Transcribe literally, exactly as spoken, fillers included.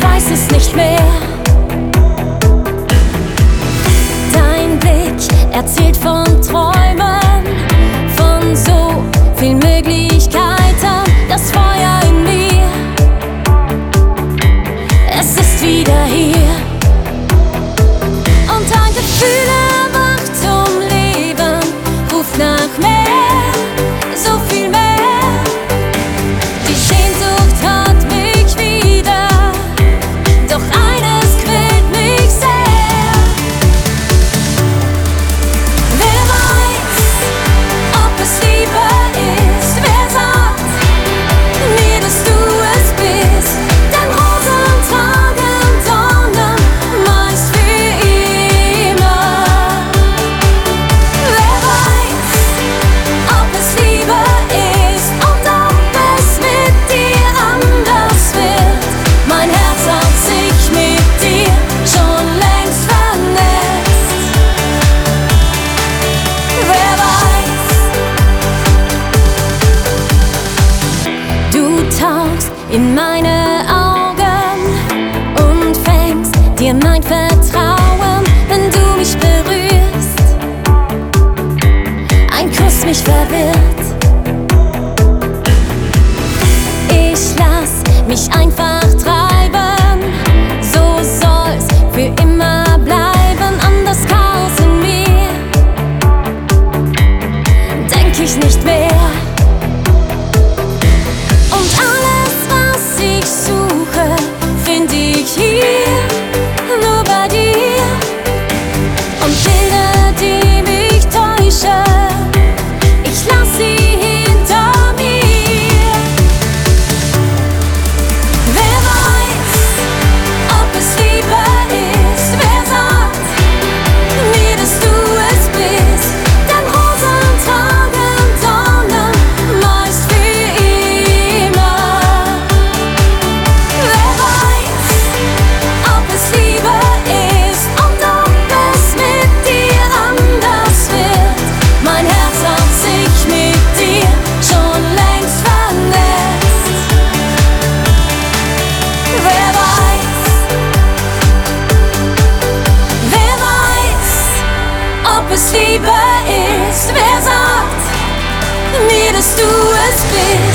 ich weiß es nicht mehr. Dein Blick erzählt von Träumen, von so vielen Möglichkeiten, das Feuer in mir, es ist wieder hier. Und ein Gefühl erwacht zum Leben, ruft nach mehr, so viel mehr. Die Sehnsucht hat mich wieder, doch eines quält mich sehr. Wer weiß, ob es Liebe ist, wer sagt mir, dass du es bist, denn Rosen tragen Dornen, meist für immer. Wer weiß, ob es Liebe ist und ob es mit dir anders wird. Mein Herz hat sich mit dir schon längst vernetzt. Wer weiß, du tauchst in meine Augen und fängst dir mein Vertrauen, wenn du mich berührst. Ein Kuss mich verwirrt. Ich lass mich einfach treiben, so soll's für immer bleiben. An das Chaos in mir denk ich nicht mehr. Und alles, was ich suche, find ich hier, nur bei dir. Und Bilder, die mich täuschen, ich lass sie hinter mir. Wer weiß, ob es Liebe ist, wer sagt mir, dass du es bist, denn Rosen tragen Dornen, meist für immer. Wer weiß, ob es Liebe ist und ob es mit dir anders wird. Mein Herz hat sich mit dir schon längst vernetzt. Wer weiß, wer weiß, ob es Liebe ist, wer sagt mir, dass du es bist.